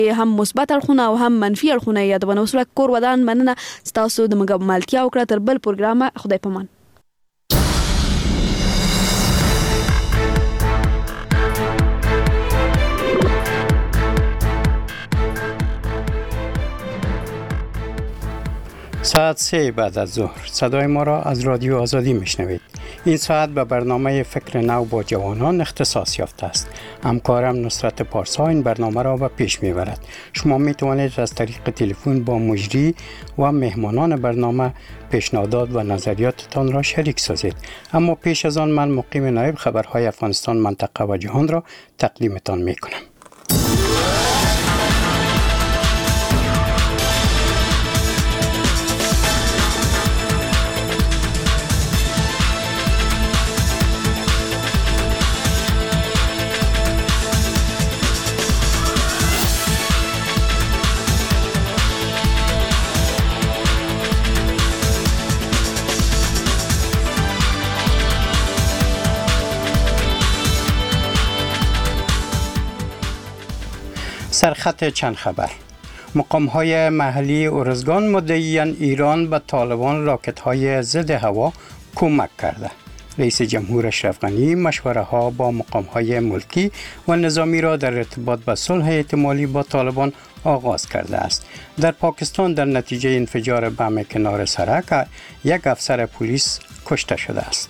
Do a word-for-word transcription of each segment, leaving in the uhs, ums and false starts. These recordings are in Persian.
هم مثبت اړخونه او هم منفي اړخونه یادونه. وسله کور ودان مننه ستاسو د ملتیا وکړه. تر بل پروګرام خدای پامان. ساعت سه بعد از ظهر صدای ما را از رادیو آزادی میشنوید. این ساعت به برنامه فکر نو با جوانان اختصاص یافته است. همکارم نصرت پارسا این برنامه را به پیش میبرد. شما میتوانید از طریق تلفن با مجری و مهمانان برنامه پیشنهادات و نظریاتتان را شریک سازید. اما پیش از آن من مقیم نایب خبرهای افغانستان منطقه و جهان را تقدیمتان میکنم. سرخط چند خبر. مقام‌های محلی ارزگان مدعیان ایران به طالبان راکت‌های ضد هوا کمک کرده. رئیس جمهور اشرف غنی مشوره ها با مقام‌های ملکی و نظامی را در ارتباط به صلح احتمالی با طالبان آغاز کرده است. در پاکستان در نتیجه انفجار بم کنار سرک یک افسر پلیس کشته شده است.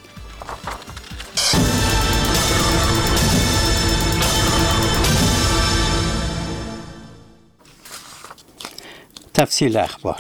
تفصیل اخبار.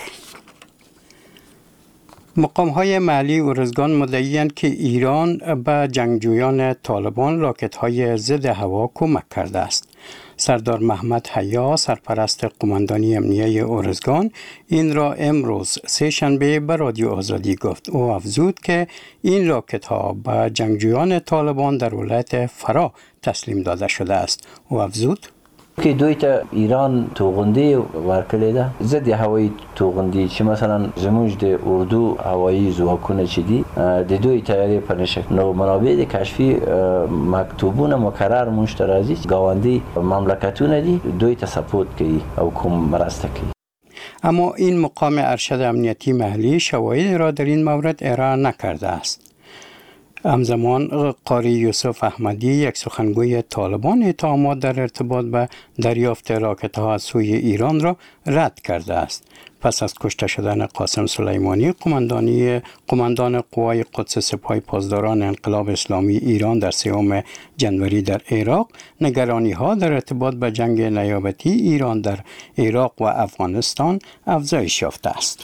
مقام‌های محلی ارزگان مدعی‌اند که ایران به جنگجویان طالبان راکت‌های ضد هوا کمک کرده است. سردار محمد حیا سرپرست قماندانی امنیه ارزگان این را امروز سه شنبه به رادیو آزادی گفت. او افزود که این راکت‌ها به جنگجویان طالبان در ولایت فرا تسلیم داده شده است. او افزود که دوی ته ایران توغندی ورکړی ده ضد هوایی توغندی چې مثلا زموږ د اردو هوایی ځواکونه چې دي د دوی تیاری په نشه نو منابع د کشفي مکتوبونه مکرر مونږ ته راځي گاونډي مملکتونه دي دوی ته سپورت کوي او کوم مرسته کوي. اما این مقام ارشد امنیتی محلی شواهد را در این مورد ارائه نکرده است. همزمان قاری یوسف احمدی یک سخنگوی طالبان اتهامات در ارتباط به دریافت راکت‌ها از سوی ایران را رد کرده است. پس از کشته شدن قاسم سلیمانی قماندانی قماندان قوای قدس سپاه پاسداران انقلاب اسلامی ایران در سوم جنوری در عراق، نگرانی‌ها در ارتباط به جنگ نیابتی ایران در عراق و افغانستان افزایش یافته است.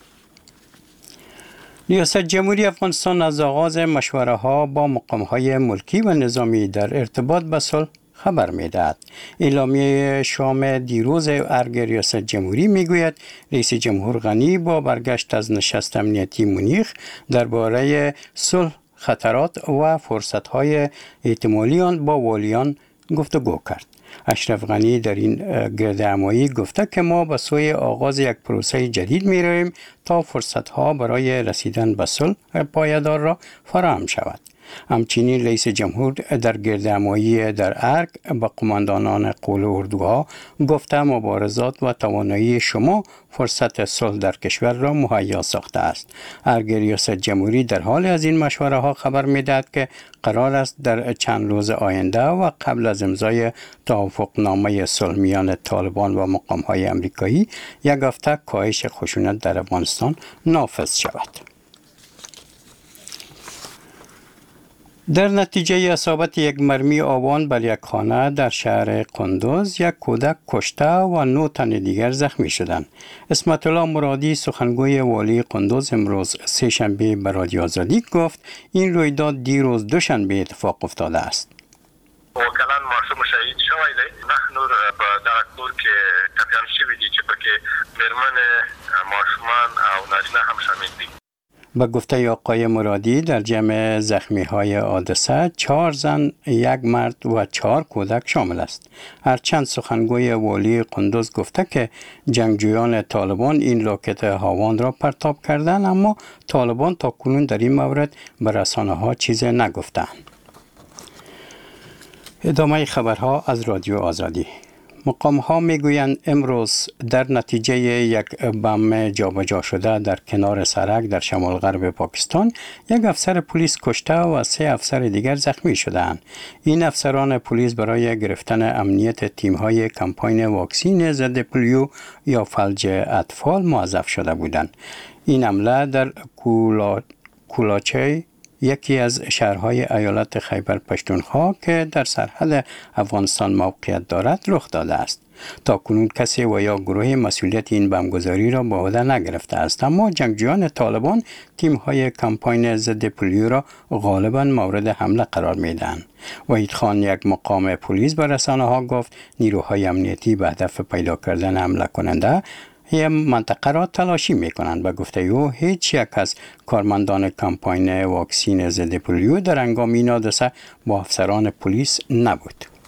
ریاست جمهوری افغانستان از آغاز مشوره ها با مقام های ملکی و نظامی در ارتباط به صلح خبر می‌دهد. اعلامیه شام دیروز ارگ ریاست جمهوری میگوید رئیس جمهور غنی با برگشت از نشست امنیتی مونیخ درباره صلح، خطرات و فرصت‌های احتمالی آن با والیان گفتگو کرد. اشرف غنی در این گردهمایی گفته که ما به سوی آغاز یک پروسه جدید می رویم تا فرصت‌ها برای رسیدن به صلح پایدار را فراهم شود. همچنین رئیس جمهور در گردهمایی در ارگ به قماندانان قول اردوها گفته مبارزات و توانایی شما فرصت صلح در کشور را مهیا ساخته است. ارگ ریاست جمهوری در حال از این مشوره ها خبر می‌دهد که قرار است در چند روز آینده و قبل از امضای توافقنامه صلح میان طالبان و مقام‌های آمریکایی یک هفته کاهش خشونت در افغانستان نافذ شود. در نتیجه اصابت یک مرمی آوان بر یک خانه در شهر قندوز یک کودک کشته و نه تن دیگر زخمی شدند. اسمت الله مرادی سخنگوی والی قندوز امروز سه شنبه به رادیو آزادی گفت این رویداد دیروز دوشنبه اتفاق افتاده است. واقعا معصوم شهید شوی دی نه نور په دغه کور کې ټپیان شوي دي چې پکې مېرمنې ماشومان او نارینه هم شامل دي. به گفته آقای مرادی در جمع زخمی های حادثه چهار زن، یک مرد و چهار کودک شامل است. هرچند سخنگوی والی قندوز گفته که جنگجویان طالبان این راکت هاوان را پرتاب کردند، اما طالبان تا کنون در این مورد به رسانه ها چیز نگفتند. ادامه خبرها از رادیو آزادی. مقام ها میگویند امروز در نتیجه یک بم جابجا شده در کنار سرک در شمال غرب پاکستان یک افسر پلیس کشته و سه افسر دیگر زخمی شدند. این افسران پلیس برای گرفتن امنیت تیم های کمپاین واکسین ضد پولیو یا فلج اطفال موظف شده بودند. این حمله در کولا... کولاچه یکی از شهرهای ایالت خیبر پشتونخوا که در سرحد افغانستان موقعیت دارد رخ داده است. تا کنون کسی و یا گروه مسئولیت این بمبگذاری را به عهده نگرفته است، اما جنگجویان طالبان تیم‌های کمپاین ضد پولیو را غالباً مورد حمله قرار میدهند. وحید خان، یک مقام پلیس، به رسانه‌ها گفت نیروهای امنیتی به هدف پیدا کردن حمله کننده یه منطقه را تلاشی میکنند. به گفته او هیچ یک از کارمندان کمپاین واکسین ضد پولیو در هنگام این حادثه با افسران پلیس نبود.